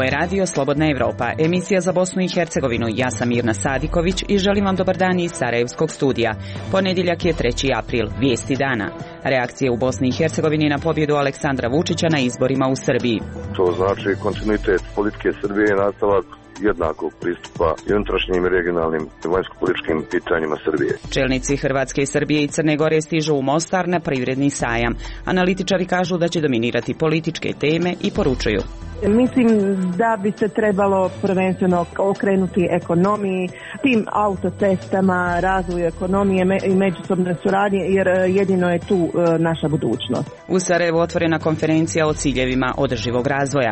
je radio Slobodna Evropa, emisija za Bosnu i Hercegovinu. Ja sam Mirna Sadiković i želim vam dobar dan iz Sarajevskog studija. Ponedjeljak je 3. april, vijesti dana. Reakcije u Bosni i Hercegovini na pobjedu Aleksandra Vučića na izborima u Srbiji. To znači kontinuitet politike Srbije i nastavak jednakog pristupa i unutrašnjim i regionalnim i vanjsko-političkim pitanjima Srbije. Čelnici Hrvatske, Srbije i Crne Gore stižu u Mostar na privredni sajam. Analitičari kažu da će dominirati političke teme i poručuju: mislim da bi se trebalo prvenstveno okrenuti ekonomiji, tim autocestama, razvoju ekonomije i međusobne suradnje, jer jedino je tu naša budućnost. U Sarajevu otvorena konferencija o ciljevima održivog razvoja.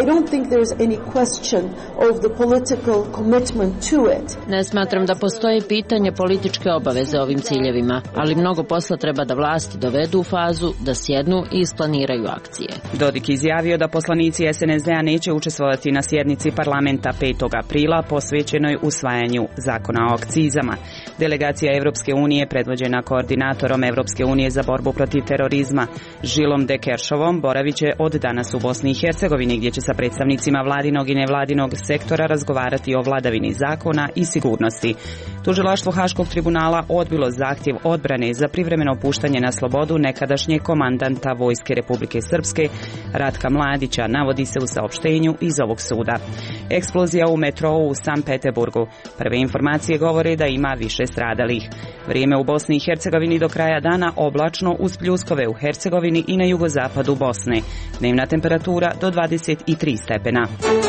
Ne smatram da postoji pitanje političke obaveze ovim ciljevima, ali mnogo posla treba da vlasti dovedu u fazu da sjednu i isplaniraju akcije. Dodik izjavio da poslanici SNSD-a neće učestvovati na sjednici parlamenta 5. aprila posvećenoj usvajanju zakona o akcizama. Delegacija Evropske unije, predvođena koordinatorom Evropske unije za borbu protiv terorizma Žilom de Keršovom, boravit će od danas u Bosni i Hercegovini, gdje će sa predstavnicima vladinog i nevladinog sektora razgovarati o vladavini zakona i sigurnosti. Tužilaštvo Haškog tribunala odbilo zahtjev odbrane za privremeno puštanje na slobodu nekadašnjeg komandanta Vojske Republike Srpske Ratka Mladića, navodi se u saopštenju iz ovog suda. Eksplozija u metrou u Sankt Petersburgu. Prve informacije govore da ima više stradalih. Vrijeme u Bosni i Hercegovini do kraja dana oblačno uz pljuskove u Hercegovini i na jugozapadu Bosne. Dnevna temperatura do 23 stepena.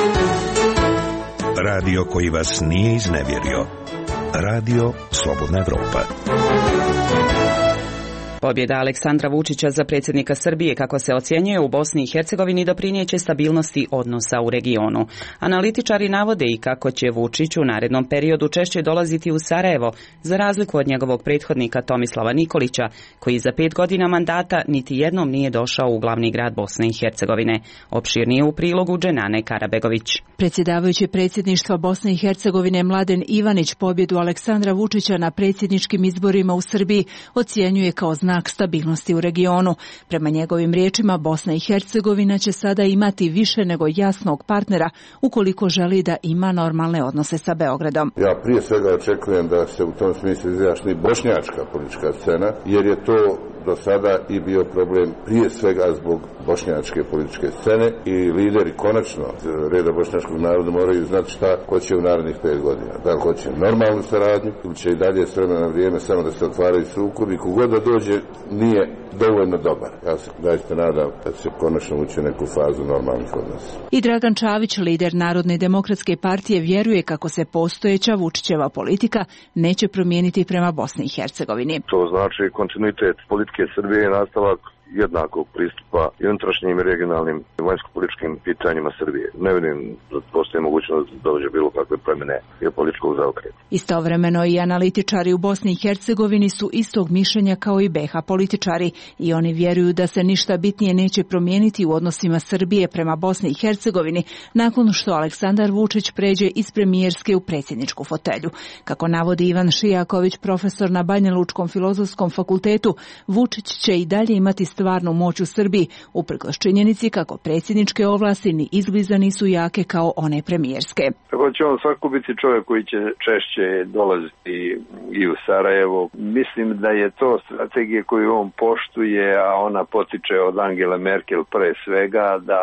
Radio koji vas nije iznevjerio. Radio Slobodna Evropa. Pobjeda Aleksandra Vučića za predsjednika Srbije, kako se ocjenjuje u Bosni i Hercegovini, doprinijeće stabilnosti odnosa u regionu. Analitičari navode i kako će Vučić u narednom periodu češće dolaziti u Sarajevo, za razliku od njegovog prethodnika Tomislava Nikolića, koji za 5 godina mandata niti jednom nije došao u glavni grad Bosne i Hercegovine. Opširnije u prilogu Dženane Karabegović. Predsjedavajući predsjedništva Bosne i Hercegovine Mladen Ivanić pobjedu Aleksandra Vučića na predsjedničkim izborima u Srbiji ocjenjuje kao znak stabilnosti u regionu. Prema njegovim riječima, Bosna i Hercegovina će sada imati više nego jasnog partnera ukoliko želi da ima normalne odnose sa Beogradom. Ja prije svega očekujem da se u tom smislu izjašnji bošnjačka politička scena, jer je to do sada i bio problem prije svega zbog bošnjačke političke scene i lideri konačno reda bošnjačkog naroda moraju znati šta hoće u narednih 5 godina. Da li hoće normalnu saradnju ili će i dalje s vremena na vrijeme samo da se otvaraju sukobi. Kogod da dođe nije dovoljno dobar. Ja se zaista nadam da se konačno ući u neku fazu normalnih odnosa. I Dragan Čavić, lider Narodne demokratske partije, vjeruje kako se postojeća Vučićeva politika neće promijeniti prema Bosni i Hercegovini. To znači kontinuitet politike Srbije i nastavak jednakog pristupa i unutrašnjim i regionalnim i vanjsko-političkim pitanjima Srbije. Ne vidim da postoji mogućnost da dođe bilo kakve promjene i političkog zaokreta. Istovremeno i analitičari u Bosni i Hercegovini su istog mišljenja kao i BiH političari i oni vjeruju da se ništa bitnije neće promijeniti u odnosima Srbije prema Bosni i Hercegovini nakon što Aleksandar Vučić pređe iz premijerske u predsjedničku fotelju. Kako navodi Ivan Šijaković, profesor na Banjalučkom filozofskom fakultetu, Vučić će i dalje imati stvarnu moć u Srbiji, uprkos činjenici kako predsjedničke ovlasti ni izbliza nisu jake kao one premijerske. Tako će on svako biti čovjek koji će češće dolaziti i u Sarajevo. Mislim da je to strategija koju on poštuje, a ona potiče od Angele Merkel pre svega, da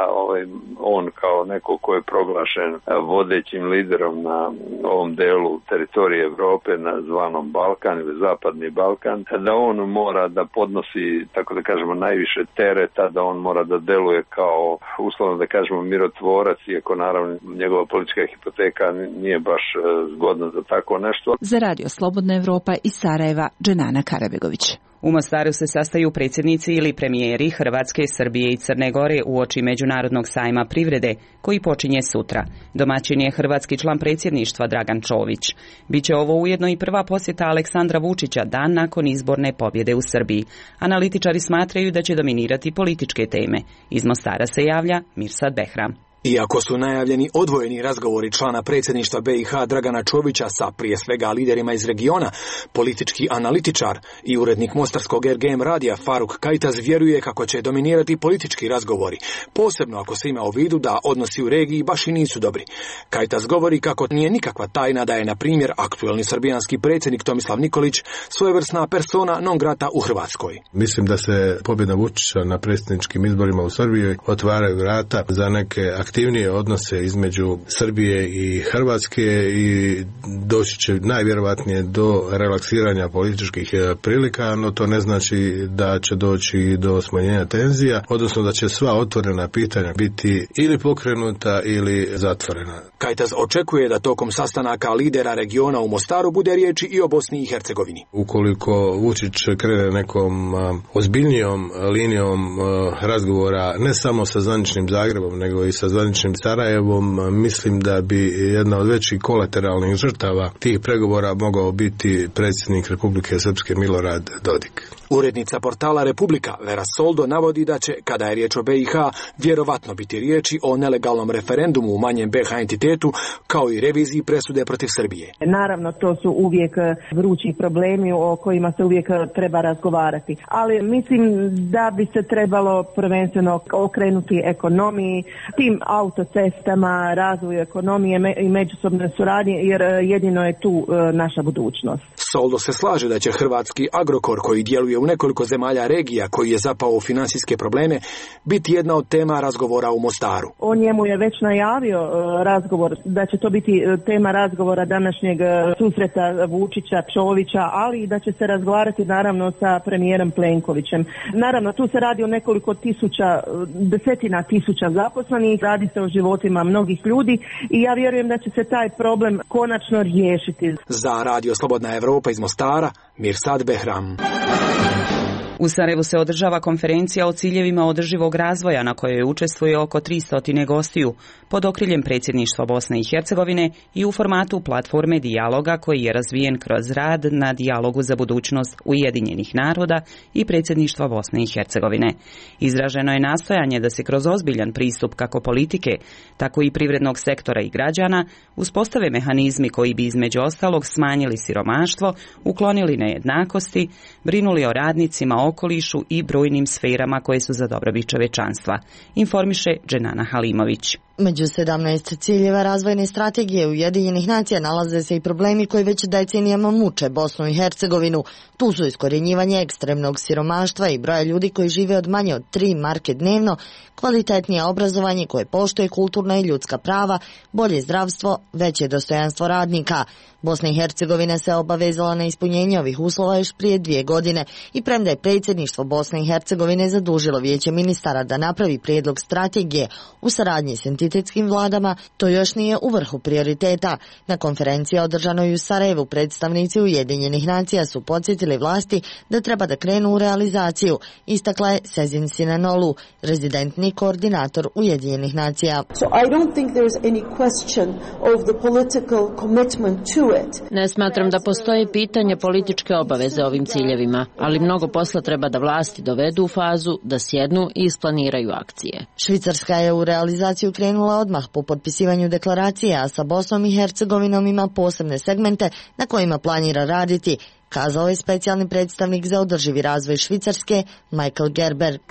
on kao neko ko je proglašen vodećim liderom na ovom delu teritorije Evrope, na zvanom Balkan ili Zapadni Balkan, da on mora da podnosi, tako da kažemo, najviše tereta, da on mora da deluje kao, uslovno da kažemo, mirotvorac, iako naravno njegova politička hipoteka nije baš zgodna za tako nešto. Za Radio Slobodna Evropa iz Sarajeva, Dženana Karabegović. U Mostaru se sastaju predsjednici ili premijeri Hrvatske, Srbije i Crne Gore uoči Međunarodnog sajma privrede, koji počinje sutra. Domaćin je hrvatski član predsjedništva Dragan Čović. Biće ovo ujedno i prva posjeta Aleksandra Vučića dan nakon izborne pobjede u Srbiji. Analitičari smatraju da će dominirati političke teme. Iz Mostara se javlja Mirsad Behram. Iako su najavljeni odvojeni razgovori člana predsjedništva BiH Dragana Čovića sa prije svega liderima iz regiona, politički analitičar i urednik mostarskog RGM radija Faruk Kajtaz vjeruje kako će dominirati politički razgovori, posebno ako se ima u vidu da odnosi u regiji baš i nisu dobri. Kajtaz govori kako nije nikakva tajna da je, na primjer, aktuelni srbijanski predsjednik Tomislav Nikolić svojevrsna persona non grata u Hrvatskoj. Mislim da se pobjeda Vučića na predsjedničkim izborima u Srbiji otvaraju vrata za neke aktivnije odnose između Srbije i Hrvatske i doći će najvjerovatnije do relaksiranja političkih prilika, no to ne znači da će doći do smanjenja tenzija, odnosno da će sva otvorena pitanja biti ili pokrenuta ili zatvorena. Kajtaz očekuje da tokom sastanaka lidera regiona u Mostaru bude riječi i o Bosni i Hercegovini. Ukoliko Vučić krene nekom ozbiljnijom linijom razgovora ne samo sa zvaničnim Zagrebom, nego i sa zvaničnim Sarajevom, mislim da bi jedna od većih kolateralnih žrtava tih pregovora mogao biti predsjednik Republike Srpske Milorad Dodik. Urednica portala Republika Vera Soldo navodi da će, kada je riječ o BiH, vjerovatno biti riječi o nelegalnom referendumu u manjem BiH entitetu, kao i reviziji presude protiv Srbije. Naravno, to su uvijek vrući problemi o kojima se uvijek treba razgovarati. Ali mislim da bi se trebalo prvenstveno okrenuti ekonomiji, tim autocestama, razvoju ekonomije i međusobne suradnje, jer jedino je tu naša budućnost. Soldo se slaže da će hrvatski Agrokor, koji djeluje u nekoliko zemalja regija, koji je zapao u financijske probleme, biti jedna od tema razgovora u Mostaru. O njemu je već najavio razgovor, da će to biti tema razgovora današnjeg susreta Vučića, Čovića, ali i da će se razgovarati naravno sa premijerom Plenkovićem. Naravno, tu se radi o nekoliko desetina tisuća zaposlenih, radi se o životima mnogih ljudi i ja vjerujem da će se taj problem konačno riješiti. Za Radio Slobodna Evropa iz Mostara, Mirsad Behram. U Sarajevu se održava konferencija o ciljevima održivog razvoja na kojoj učestvuje oko 300 gostiju pod okriljem predsjedništva Bosne i Hercegovine i u formatu platforme dijaloga koji je razvijen kroz rad na dijalogu za budućnost Ujedinjenih naroda i predsjedništva Bosne i Hercegovine. Izraženo je nastojanje da se kroz ozbiljan pristup kako politike, tako i privrednog sektora i građana uspostave mehanizmi koji bi između ostalog smanjili siromaštvo, uklonili nejednakosti, brinuli o radnicima, okolišu i brojnim sferama koje su za dobrobit čovečanstva, informiše Dženana Halimović. Među 17 ciljeva razvojne strategije Ujedinjenih nacija nalaze se i problemi koji već decenijama muče Bosnu i Hercegovinu. Tu su iskorjenjivanje ekstremnog siromaštva i broja ljudi koji žive od manje od 3 marke dnevno, kvalitetnije obrazovanje koje poštuje kulturna i ljudska prava, bolje zdravstvo, veće dostojanstvo radnika. Bosna i Hercegovina se obavezala na ispunjenje ovih uslova još prije 2 godine i premda je predsjedništvo Bosne i Hercegovine zadužilo Vijeće ministara da napravi prijedlog strategije u saradnji s entitetskim vladama, to još nije u vrhu prioriteta. Na konferenciji održanoj u Sarajevu predstavnici Ujedinjenih nacija su podsjetili vlasti da treba da krenu u realizaciju, istakla je Sezin Sinanolu, rezidentni koordinator Ujedinjenih nacija. Ne smatram da postoji pitanje političke obaveze ovim ciljevima, ali mnogo posla treba da vlasti dovedu u fazu, da sjednu i isplaniraju akcije. Švicarska je u realizaciju krenula odmah po potpisivanju deklaracije, a sa Bosnom i Hercegovinom ima posebne segmente na kojima planira raditi, kazao je specijalni predstavnik za održivi razvoj Švicarske, Michael Gerber.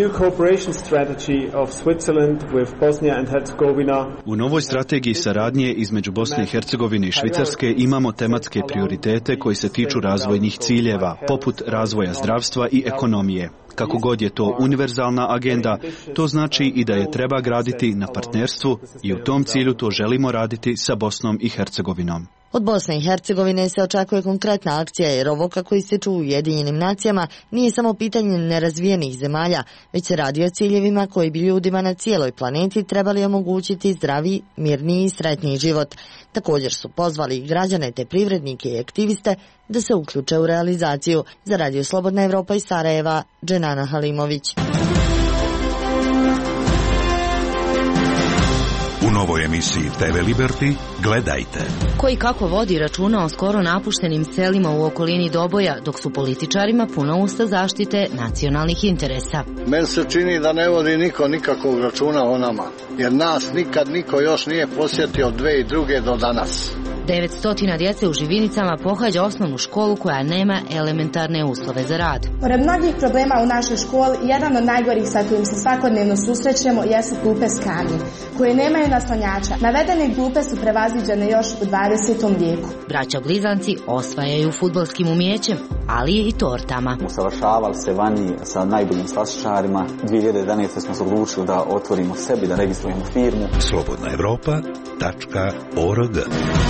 U novoj strategiji saradnje između Bosne i Hercegovine i Švicarske imamo tematske prioritete koji se tiču razvojnih ciljeva, poput razvoja zdravstva i ekonomije. Kako god je to univerzalna agenda, to znači i da je treba graditi na partnerstvu i u tom cilju to želimo raditi sa Bosnom i Hercegovinom. Od Bosne i Hercegovine se očekuje konkretna akcija jer ovo, kako ističu u Ujedinjenim nacijama, nije samo pitanje nerazvijenih zemalja, već se radi o ciljevima koji bi ljudima na cijeloj planeti trebali omogućiti zdraviji, mirniji i sretniji život. Također su pozvali i građane te privrednike i aktiviste da se uključe u realizaciju. Za Radio Slobodna Evropa iz Sarajeva, Dženana Halimović. U novoj emisiji TV Liberty gledajte. Koji kako vodi računa o skoro napuštenim selima u okolini Doboja, dok su političarima puna usta zaštite nacionalnih interesa. Meni se čini da ne vodi niko nikakvog računa o nama, jer nas nikad niko još nije posjetio 2002. do danas. 900 djece u Živinicama pohađa osnovnu školu koja nema elementarne uslove za rad. Pored mnogih problema u našoj školi, jedan od najgorih sa kojim se svakodnevno susrećemo jesu klupe s kamnjem, koje nemaju naslonjača. Navedene klupe su prevaziđene još u 20. vijeku. Braća blizanci osvajaju fudbalskim umijećem, ali i tortama. Usavršavali se vani sa najboljim slastičarima. 2011. smo se odlučili da otvorimo sebi, da registrujemo firmu. slobodnaevropa.org.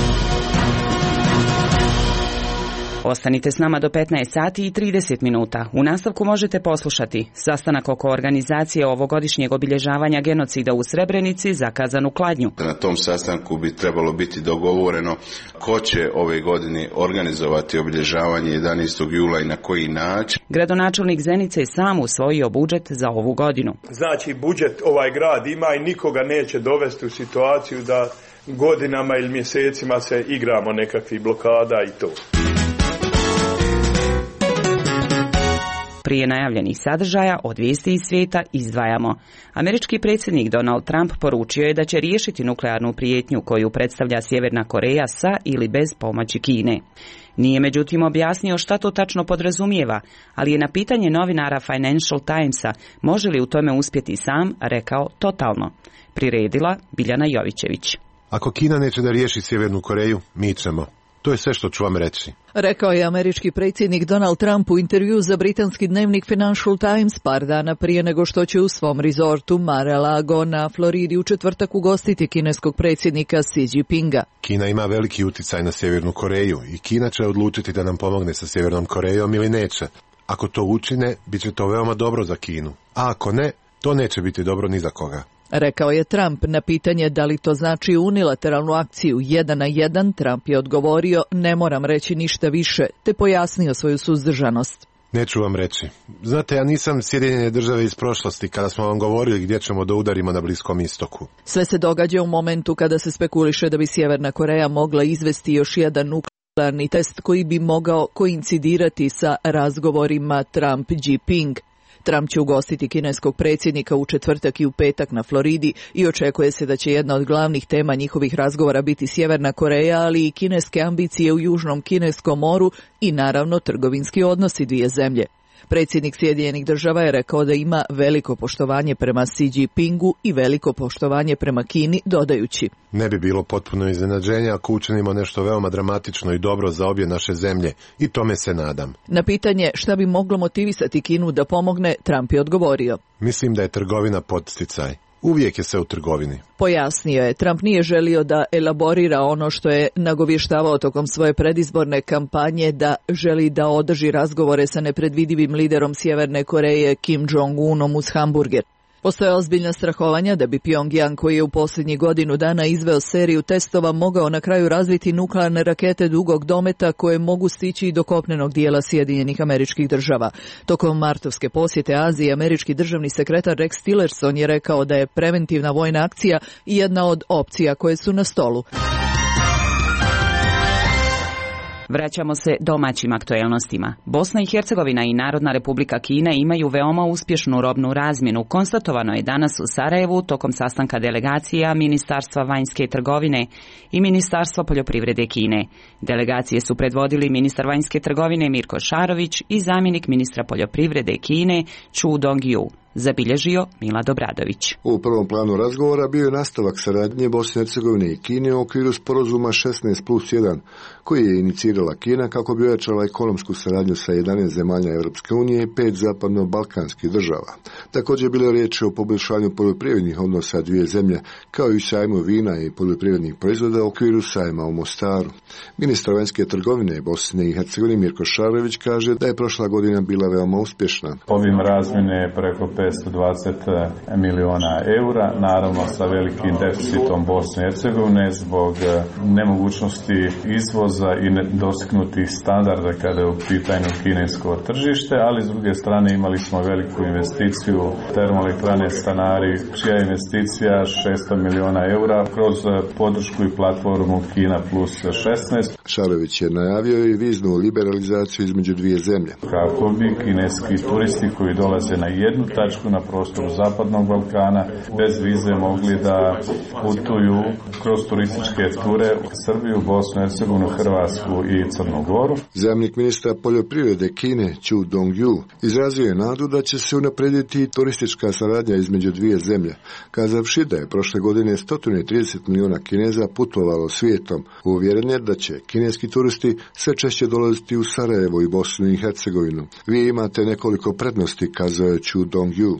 Ostanite s nama do 15 sati i 30 minuta. U nastavku možete poslušati sastanak oko organizacije ovogodišnjeg obilježavanja genocida u Srebrenici zakazan u Kladnju. Na tom sastanku bi trebalo biti dogovoreno ko će ove godine organizovati obilježavanje 11. jula i na koji način. Gradonačelnik Zenice je sam usvojio budžet za ovu godinu. Znači, budžet ovaj grad ima i nikoga neće dovesti u situaciju da godinama ili mjesecima se igramo nekakvih blokada i to. Prije najavljenih sadržaja od vijesti iz svijeta izdvajamo. Američki predsjednik Donald Trump poručio je da će riješiti nuklearnu prijetnju koju predstavlja Sjeverna Koreja sa ili bez pomoći Kine. Nije međutim objasnio šta to tačno podrazumijeva, ali je na pitanje novinara Financial Timesa može li u tome uspjeti sam rekao totalno. Priredila Biljana Jovićević. Ako Kina neće da riješi Sjevernu Koreju, mi ćemo. To je sve što ću vam reći. Rekao je američki predsjednik Donald Trump u intervju za britanski dnevnik Financial Times par dana prije nego što će u svom rezortu Mar-a-Lago na Floridi u četvrtak ugostiti kineskog predsjednika Xi Jinpinga. Kina ima veliki utjecaj na Sjevernu Koreju i Kina će odlučiti da nam pomogne sa Sjevernom Korejom ili neće. Ako to učine, bit će to veoma dobro za Kinu. A ako ne, to neće biti dobro ni za koga. Rekao je Trump na pitanje da li to znači unilateralnu akciju 1 na 1, Trump je odgovorio ne moram reći ništa više, te pojasnio svoju suzdržanost. Neću vam reći. Znate, ja nisam Sjedinjene države iz prošlosti kada smo vam govorili gdje ćemo da udarimo na Bliskom istoku. Sve se događa u momentu kada se spekuliše da bi Sjeverna Koreja mogla izvesti još jedan nuklearni test koji bi mogao koincidirati sa razgovorima Trump-Jinping. Trump će ugostiti kineskog predsjednika u četvrtak i u petak na Floridi i očekuje se da će jedna od glavnih tema njihovih razgovora biti Sjeverna Koreja, ali i kineske ambicije u Južnom Kineskom moru i naravno trgovinski odnosi dvije zemlje. Predsjednik Sjedinjenih država je rekao da ima veliko poštovanje prema Xi Jinpingu i veliko poštovanje prema Kini, dodajući: Ne bi bilo potpuno iznenađenje ako učinimo nešto veoma dramatično i dobro za obje naše zemlje i tome se nadam. Na pitanje šta bi moglo motivisati Kinu da pomogne, Trump je odgovorio: Mislim da je trgovina podsticaj. Uvijek je sve u trgovini. Pojasnio je, Trump nije želio da elaborira ono što je nagovještavao tokom svoje predizborne kampanje, da želi da održi razgovore sa nepredvidivim liderom Sjeverne Koreje Kim Jong-unom uz hamburger. Postoje ozbiljna strahovanja da bi Pyongyang, koji je u posljednjih godinu dana izveo seriju testova, mogao na kraju razviti nuklearne rakete dugog dometa koje mogu stići i do kopnenog dijela Sjedinjenih Američkih Država. Tokom martovske posjete Aziji, američki državni sekretar Rex Tillerson je rekao da je preventivna vojna akcija jedna od opcija koje su na stolu. Vraćamo se domaćim aktuelnostima. Bosna i Hercegovina i Narodna Republika Kina imaju veoma uspješnu robnu razmjenu. Konstatovano je danas u Sarajevu tokom sastanka delegacija Ministarstva vanjske trgovine i Ministarstva poljoprivrede Kine. Delegacije su predvodili ministar vanjske trgovine Mirko Šarović i zamjenik ministra poljoprivrede Kine Chu Dong-ju. Zabilježio Milad Obradović. U prvom planu razgovora bio je nastavak saradnje Bosne i Hercegovine i Kine u okviru sporazuma 16+1, koji je inicirala Kina kako bi ojačala ekonomsku saradnju sa 11 zemalja Europske unije i 5 zapadno-balkanskih država. Također je bilo riječ o poboljšanju poljoprivrednih odnosa dvije zemlje, kao i sajmu vina i poljoprivrednih proizvoda u okviru sajma u Mostaru. Ministar vanjske trgovine Bosne i Hercegovine Mirko Šarović kaže da je prošla godina bila veoma uspješna. Ovim razmjene preko 920 milijuna eura, naravno sa velikim deficitom Bosne i Hercegovine zbog nemogućnosti izvoza i nedostignutih standarda kada je u pitanju kinesko tržište, ali s druge strane imali smo veliku investiciju termoelektrane Stanari, čija je investicija 600 milijuna eura kroz podršku i platformu Kina plus 16. Šarović je najavio i viznu liberalizaciju između dvije zemlje. Kako bi kineski turisti koji dolaze na jednu tačku na prostoru Zapadnog Balkana bez vize mogli da putuju kroz turističke ture u Srbiju, Bosnu, Hercegovinu, Hrvatsku i Crnu Goru. Zamjenik ministra poljoprivrede Kine Chu Dong-ju izrazio je nadu da će se unaprediti turistička saradnja između dvije zemlje, kazavši da je prošle godine 130 milijuna Kineza putovalo svijetom. Uvjeren je da će kineski turisti sve češće dolaziti u Sarajevo i Bosnu i Hercegovinu. Vi imate nekoliko prednosti, kazao je Chu Dong-ju.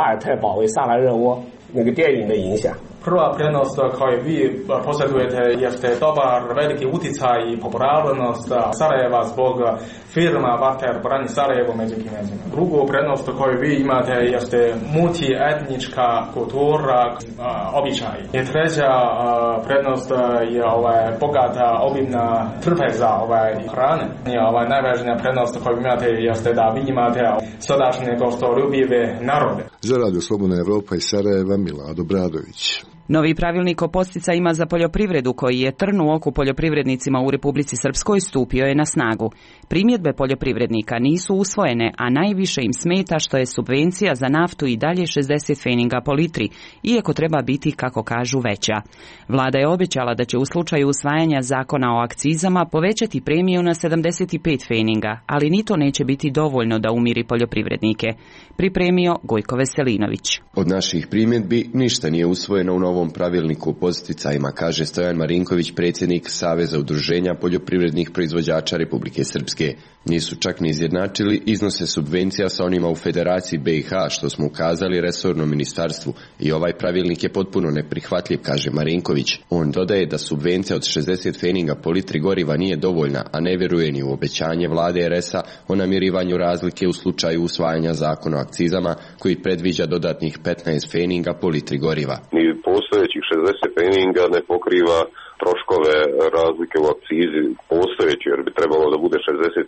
Prva prednost koju vi posjedujete jeste dobar veliki utjecaj i popularnost Sarajeva zbog firma Vater brani Sarajevo među Kinezima. Drugu prednost koju vi imate jeste multietnička kultura, običaj. I treća prednost je bogata obimna trpeza hrane. I najvažnija prednost koju imate jeste da vi imate sadašnje gostoljubive narode. Za Radio Slobodna Evropa iz Sarajeva, Milado Bradović. Novi pravilnik o podsticajima za poljoprivredu koji je trn u oku poljoprivrednicima u Republici Srpskoj stupio je na snagu. Primjedbe poljoprivrednika nisu usvojene, a najviše im smeta što je subvencija za naftu i dalje 60 feninga po litri, iako treba biti, kako kažu, veća. Vlada je obećala da će u slučaju usvajanja zakona o akcizama povećati premiju na 75 feninga, ali ni to neće biti dovoljno da umiri poljoprivrednike. Pripremio Gojko Veselinović. Od naših primjedbi ništa nije usvojeno u novom pravilniku o podsticajima, kaže Stojan Marinković, predsjednik Saveza udruženja poljoprivrednih proizvođača Republike Srpske. Nisu čak ni izjednačili iznose subvencija sa onima u Federaciji BiH, što smo ukazali resornom ministarstvu, i ovaj pravilnik je potpuno neprihvatljiv, kaže Marinković. On dodaje da subvencija od 60 feninga po litri goriva nije dovoljna, a ne vjeruje ni u obećanje vlade RS-a o namirivanju razlike u slučaju usvajanja zakona o akcizama, koji predviđa dodatnih 15 feninga po litri goriva. Ni postojećih 60 feninga ne pokriva troškove razlike u akcizi postojeći, jer bi trebalo da bude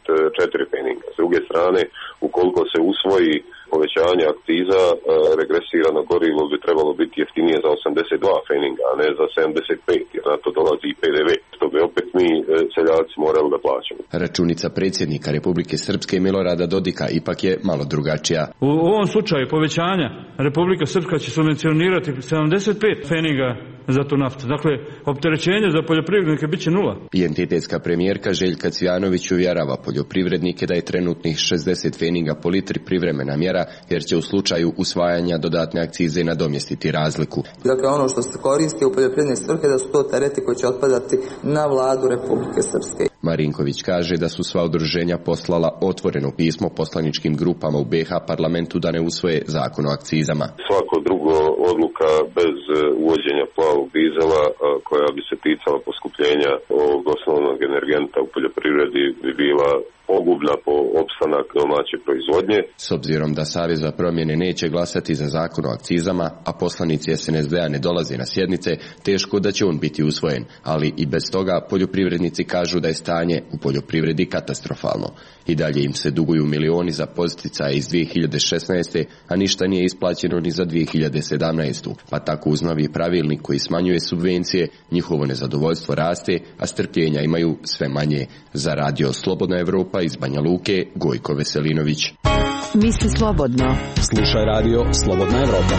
64 feninga. S druge strane, ukoliko se usvoji povećanje akciza, regresirano gorivo bi trebalo biti jeftinije za 82 feninga, a ne za 75, jer na to dolazi i PDV. Što bi opet mi seljaci morali da plaćamo. Računica predsjednika Republike Srpske Milorada Dodika ipak je malo drugačija. U ovom slučaju povećanja Republika Srpska će subvencionirati 75 feninga za tu naftu. Dakle, opterećenje za poljoprivrednike bit će nula. Identitetska premijerka Željka Cvjanović uvjerava poljoprivrednike da je trenutnih 60 feninga po litri privremena mjera, jer će u slučaju usvajanja dodatne akcize nadomjestiti razliku. Dakle, ono što se koristi u poljoprivredne svrhe da su to tereti koji će otpadati na vladu Republike Srpske. Marinković kaže da su sva udruženja poslala otvoreno pismo poslaničkim grupama u BiH parlamentu da ne usvoje zakon o akcizama. Svako drugo odluka bez uvođenja plavog dizela koja bi se ticala poskupljenja ovog osnovnog energenta u poljoprivredi bi bila pogubna po opstanak domaće proizvodnje. S obzirom da Savez za promjene neće glasati za zakon o akcizama, a poslanici SNSD-a ne dolaze na sjednice, teško da će on biti usvojen, ali i bez toga poljoprivrednici kažu da je stanje u poljoprivredi katastrofalno. I dalje im se duguju milioni za podsticaje iz 2016. a ništa nije isplaćeno ni za 2017. Pa tako uz novi pravilnik koji smanjuje subvencije, njihovo nezadovoljstvo raste, a strpljenja imaju sve manje. Za Radio Slobodna Evropa iz Banja Luke, Gojko Veselinović. Misli slobodno. Slušaj Radio Slobodna Evropa.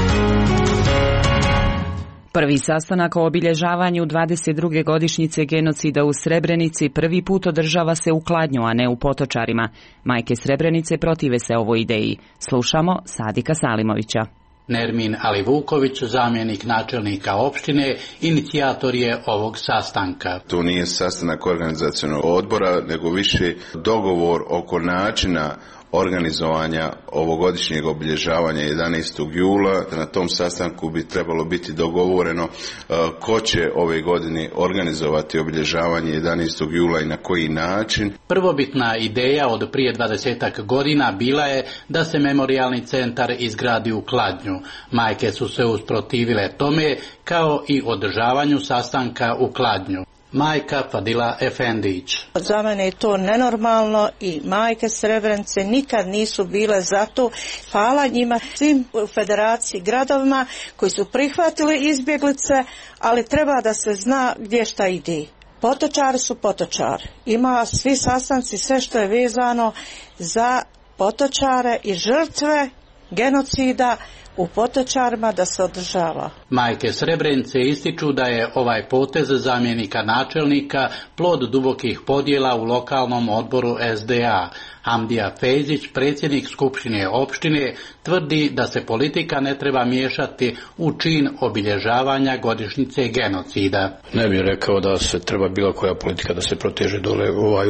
Prvi sastanak o obilježavanju 22. godišnjice genocida u Srebrenici prvi put održava se u Kladnju, a ne u Potočarima. Majke Srebrenice protive se ovoj ideji. Slušamo Sadika Salimovića. Nermin Alivuković, zamjenik načelnika opštine, inicijator je ovog sastanka. To nije sastanak organizacionog odbora, nego više dogovor oko načina organizovanja ovogodišnjeg obilježavanja 11. jula. Na tom sastanku bi trebalo biti dogovoreno ko će ove godine organizovati obilježavanje 11. jula i na koji način. Prvobitna ideja od prije 20 godina bila je da se memorijalni centar izgradi u Kladnju. Majke su se usprotivile tome, kao i održavanju sastanka u Kladnju. Majka Fadila Efendić. Za mene je to nenormalno i majke Srebrenice nikad nisu bile za to. Hvala njima, svim u federaciji gradovima koji su prihvatili izbjeglice, ali treba da se zna gdje šta ide. Potočari su potočari. Ima svi sastanci, sve što je vezano za potočare i žrtve genocida u Potočarima da se održava. Majke Srebrenice ističu da je ovaj potez zamjenika načelnika plod dubokih podjela u lokalnom odboru SDA. Hamdija Fejzić, predsjednik Skupštine opštine, tvrdi da se politika ne treba miješati u čin obilježavanja godišnjice genocida. Ne bih rekao da se treba bilo koja politika da se proteže dole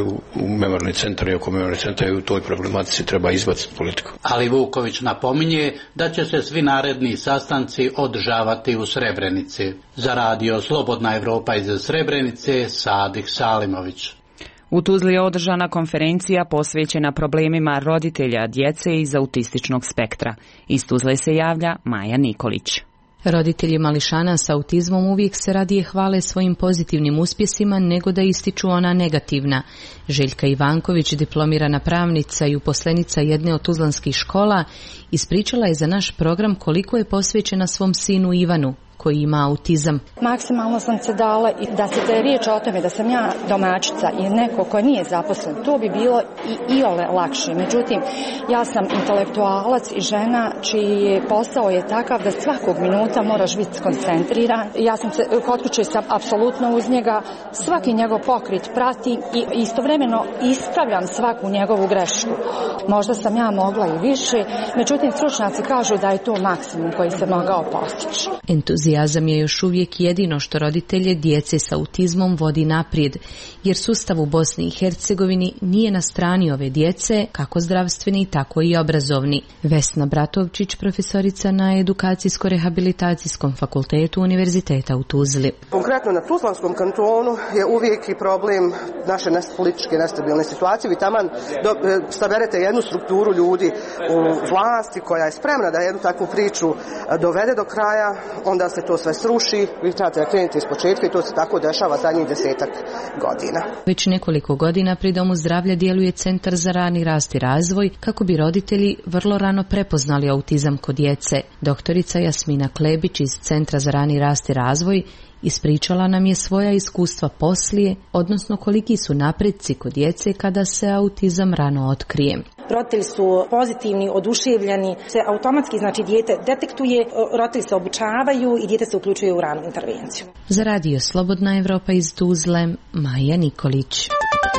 u memorijalni centar i oko memorijalni centra i u toj problematici treba izbaciti politiku. Ali Vuković napominje da će se svi naredni sastanci održavati u Srebrenici. Za radio Slobodna Evropa iz Srebrenice, Sadik Salimović. U Tuzli je održana konferencija posvećena problemima roditelja djece iz autističnog spektra. Iz Tuzle se javlja Maja Nikolić. Roditelji mališana s autizmom uvijek se radije hvale svojim pozitivnim uspjesima nego da ističu ona negativna. Željka Ivanković, diplomirana pravnica i uposlenica jedne od tuzlanskih škola, ispričala je za naš program koliko je posvećena svom sinu Ivanu, koji ima autizam. Maksimalno sam se dala i da se je riječ o tome da sam ja domaćica i neko ko nije zaposlen, to bi bilo i iole lakše. Međutim, ja sam intelektualac i žena čiji posao je takav da svakog minuta moraš biti koncentriran. Ja sam se kod kuće sam apsolutno uz njega, svaki njegov pokret pratim i istovremeno ispravljam svaku njegovu grešku. Možda sam ja mogla i više, međutim stručnjaci kažu da je to maksimum koji se mogao postići. Entuzijazam je još uvijek jedino što roditelje djece s autizmom vodi naprijed, jer sustav u Bosni i Hercegovini nije na strani ove djece, kako zdravstveni, tako i obrazovni. Vesna Bratovčić, profesorica na Edukacijsko-rehabilitacijskom fakultetu Univerziteta u Tuzli. Konkretno na Tuzlanskom kantonu je uvijek i problem naše političke nestabilne situacije. Vi taman saberete jednu strukturu ljudi u vlasti koja je spremna da jednu takvu priču dovede do kraja, onda se to sve sruši, vi trebate da krenete iz početka i to se tako dešava zadnjih 10 godina. Već nekoliko godina pri Domu zdravlja djeluje Centar za rani rast i razvoj kako bi roditelji vrlo rano prepoznali autizam kod djece. Doktorica Jasmina Klebić iz Centra za rani rast i razvoj ispričala nam je svoja iskustva poslije, odnosno koliki su napreci kod djece kada se autizam rano otkrije. Roditelji su pozitivni, oduševljeni, se automatski dijete detektuje, roditelji se obučavaju i dijete se uključuje u ranu intervenciju. Za radio Slobodna Evropa iz Tuzle, Maja Nikolić.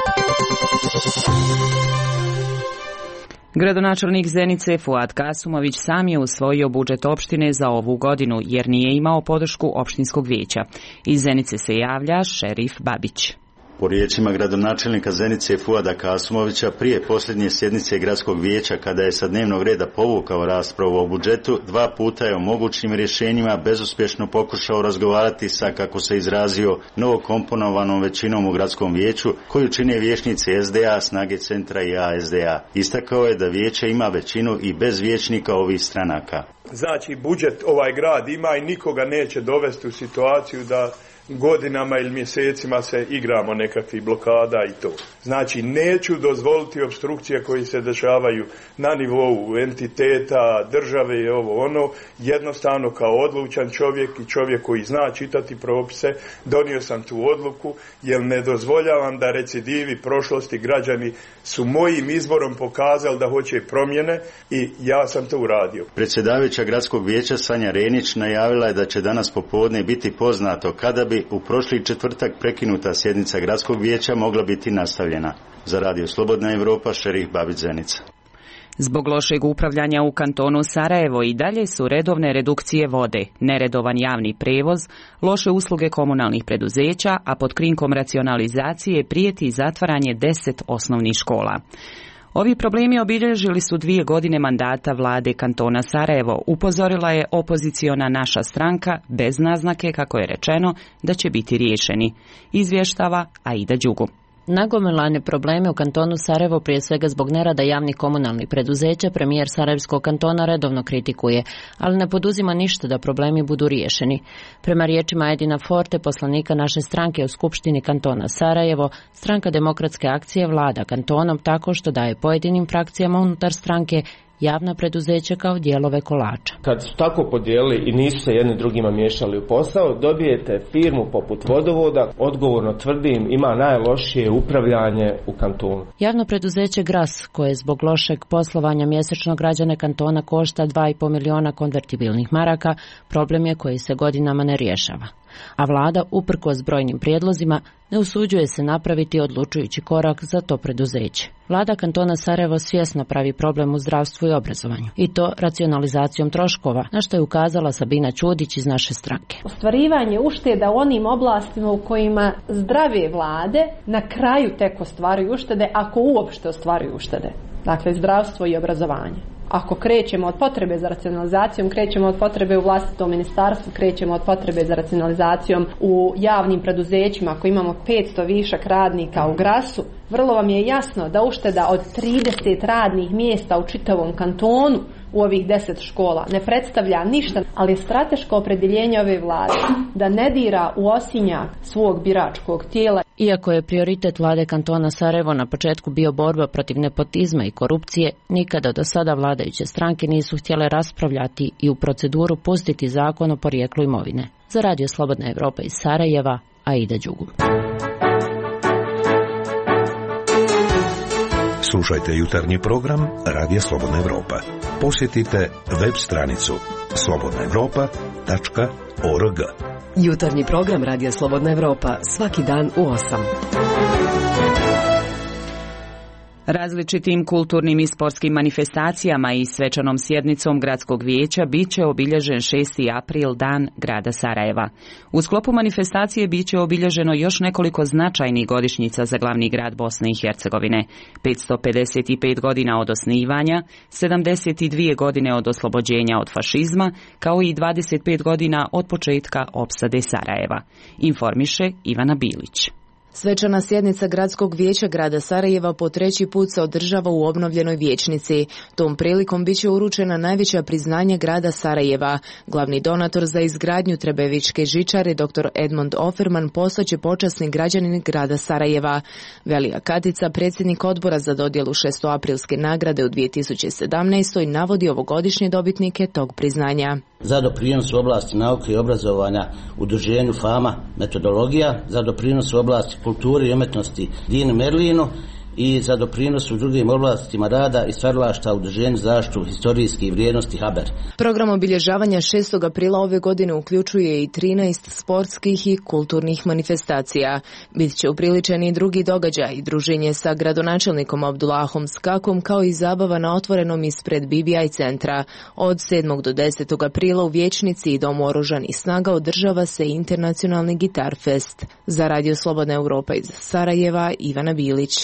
Gradonačelnik Zenice Fuad Kasumović sam je usvojio budžet opštine za ovu godinu jer nije imao podršku opštinskog vijeća. Iz Zenice se javlja Šerif Babić. Po riječima gradonačelnika Zenice Fuada Kasumovića, prije posljednje sjednice gradskog vijeća kada je sa dnevnog reda povukao raspravu o budžetu, 2 puta je o mogućim rješenjima bezuspješno pokušao razgovarati sa, kako se izrazio, novokomponovanom većinom u gradskom vijeću koju čine vijećnici SDA, Snage centra i ASDA. Istakao je da vijeće ima većinu i bez vijećnika ovih stranaka. Znači, budžet ovaj grad ima i nikoga neće dovesti u situaciju da godinama ili mjesecima se igramo nekakvih blokada i to. Znači, neću dozvoliti opstrukcije koji se dešavaju na nivou entiteta, države i ovo ono. Jednostavno, kao odlučan čovjek i čovjek koji zna čitati propise, donio sam tu odluku jer ne dozvoljavam da recidivi prošlosti građani su mojim izborom pokazali da hoće promjene i ja sam to uradio. Predsjedavajuća gradskog vijeća Sanja Renić najavila je da će danas popodne biti poznato kada bi u prošli četvrtak prekinuta sjednica gradskog vijeća mogla biti nastavljena. Za radio Slobodna Evropa, Šerif Babić, Zenica. Zbog lošeg upravljanja u kantonu Sarajevo i dalje su redovne redukcije vode, neredovan javni prevoz, loše usluge komunalnih preduzeća, a pod krinkom racionalizacije prijeti zatvaranje 10 osnovnih škola. Ovi problemi obilježili su 2 godine mandata vlade kantona Sarajevo, upozorila je opoziciona Naša stranka bez naznake, kako je rečeno, da će biti riješeni. Izvještava Aida Đugu. Nagomilane probleme u kantonu Sarajevo, prije svega zbog nerada javnih komunalnih preduzeća, premijer Sarajevskog kantona redovno kritikuje, ali ne poduzima ništa da problemi budu riješeni. Prema riječima Edina Forte, poslanika naše stranke u Skupštini kantona Sarajevo, Stranka demokratske akcije vlada kantonom tako što daje pojedinim frakcijama unutar stranke javna preduzeća kao dijelove kolača. Kad su tako podijelili i nisu se jedni drugima miješali u posao, dobijete firmu poput Vodovoda, odgovorno tvrdim, ima najlošije upravljanje u kantonu. Javno preduzeće Gras, koje zbog lošeg poslovanja mjesečno građane kantona košta 2,5 miliona konvertibilnih maraka, problem je koji se godinama ne rješava. A vlada, uprkos brojnim prijedlozima, ne usuđuje se napraviti odlučujući korak za to preduzeće. Vlada kantona Sarajevo svjesno pravi problem u zdravstvu i obrazovanju, i to racionalizacijom troškova, na što je ukazala Sabina Ćudić iz naše stranke. Ostvarivanje ušteda u onim oblastima u kojima zdrave vlade na kraju tek ostvaruju uštede, ako uopšte ostvaruju uštede. Dakle, zdravstvo i obrazovanje. Ako krećemo od potrebe za racionalizacijom, krećemo od potrebe u vlastitom ministarstvu, krećemo od potrebe za racionalizacijom u javnim preduzećima. Ako imamo 500 višak radnika u Grasu, vrlo vam je jasno da ušteda od 30 radnih mjesta u čitavom kantonu u ovih 10 škola ne predstavlja ništa, ali je strateško opredjeljenje ove vlade da ne dira u osinjak svog biračkog tijela. Iako je prioritet vlade kantona Sarajevo na početku bio borba protiv nepotizma i korupcije, nikada do sada vladajuće stranke nisu htjele raspravljati i u proceduru pustiti zakon o porijeklu imovine. Za Radio Slobodna Evropa iz Sarajeva, Aida Đugu. Slušajte jutarnji program Radija Slobodna Evropa. Posjetite web stranicu slobodnaevropa.org. Jutarnji program Radija Slobodna Evropa svaki dan u 8. Različitim kulturnim i sportskim manifestacijama i svečanom sjednicom Gradskog vijeća bit će obilježen 6. april, dan grada Sarajeva. U sklopu manifestacije bit će obilježeno još nekoliko značajnih godišnjica za glavni grad Bosne i Hercegovine. 555 godina od osnivanja, 72 godine od oslobođenja od fašizma, kao i 25 godina od početka opsade Sarajeva. Informiše Ivana Bilić. Svečana sjednica Gradskog vijeća grada Sarajeva po 3. put se održava u obnovljenoj vijećnici. Tom prilikom bit će uručena najveća priznanja grada Sarajeva. Glavni donator za izgradnju Trebevičke žičare, dr. Edmond Offerman, postaće počasni građanin grada Sarajeva. Velija Katica, predsjednik odbora za dodjelu 6. nagrade u 2017. navodi ovogodišnje dobitnike tog priznanja. Za doprinos u oblasti nauke i obrazovanja udruženju Fama metodologija, za doprinos u oblasti kulture i umjetnosti Dini Merlinu i za doprinos u drugim oblastima rada i stvaralaštva u udruženju zaštitu historijskih vrijednosti Haber. Program obilježavanja 6. aprila ove godine uključuje i 13 sportskih i kulturnih manifestacija. Bit će upriličeni i drugi događaj, druženje sa gradonačelnikom Abdullahom Skakom, kao i zabava na otvorenom ispred BBI centra. Od 7. do 10. aprila u vijećnici i Domu oružanih snaga održava se internacionalni Gitar Fest. Za Radio Slobodna Evropa iz Sarajeva, Ivana Bilić.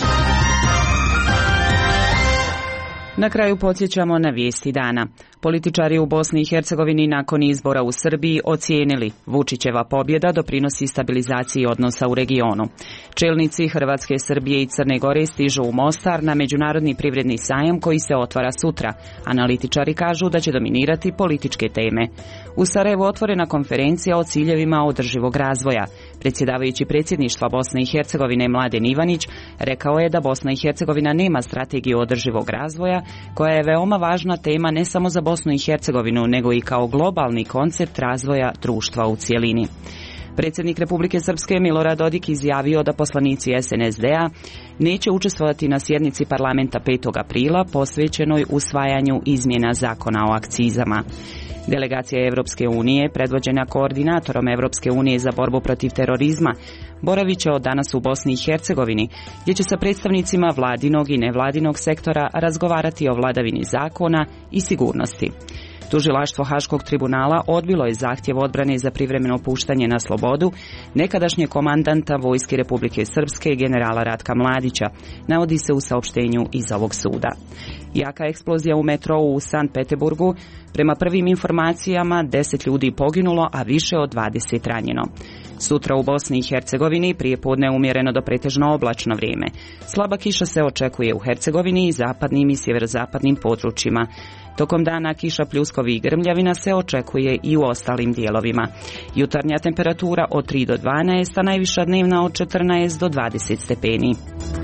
Na kraju podsjećamo na vijesti dana. Političari u Bosni i Hercegovini nakon izbora u Srbiji ocijenili Vučićeva pobjeda doprinosi stabilizaciji odnosa u regionu. Čelnici Hrvatske, Srbije i Crne Gore stižu u Mostar na međunarodni privredni sajam koji se otvara sutra. Analitičari kažu da će dominirati političke teme. U Sarajevu otvorena konferencija o ciljevima održivog razvoja. Predsjedavajući predsjedništva Bosne i Hercegovine Mladen Ivanić rekao je da Bosna i Hercegovina nema strategiju održivog razvoja, koja je veoma važna tema ne samo za Bosnu i Hercegovinu, nego i kao globalni koncept razvoja društva u cjelini. Predsjednik Republike Srpske Milorad Dodik izjavio da poslanici SNSD-a neće učestvovati na sjednici parlamenta 5. aprila posvećenoj usvajanju izmjena zakona o akcizama. Delegacija Evropske unije, predvođena koordinatorom Evropske unije za borbu protiv terorizma, boravit će od danas u Bosni i Hercegovini, gdje će sa predstavnicima vladinog i nevladinog sektora razgovarati o vladavini zakona i sigurnosti. Tužilaštvo Haškog tribunala odbilo je zahtjev odbrane za privremeno puštanje na slobodu nekadašnjeg komandanta Vojske Republike Srpske generala Ratka Mladića, navodi se u saopštenju iz ovog suda. Jaka eksplozija u metrou u Sankt Petersburgu, prema prvim informacijama 10 ljudi poginulo, a više od 20 ranjeno. Sutra u Bosni i Hercegovini prije podne umjereno do pretežno oblačno vrijeme. Slaba kiša se očekuje u Hercegovini i zapadnim i sjeverozapadnim područjima. Tokom dana kiša, pljuskovi i grmljavina se očekuje i u ostalim dijelovima. Jutarnja temperatura od 3 do 12, a najviša dnevna od 14 do 20 stepeni.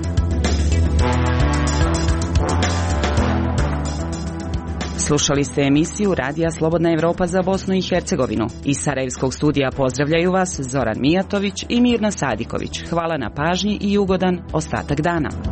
Slušali ste emisiju Radija Slobodna Evropa za Bosnu i Hercegovinu. Iz Sarajevskog studija pozdravljaju vas Zoran Mijatović i Mirna Sadiković. Hvala na pažnji i ugodan ostatak dana.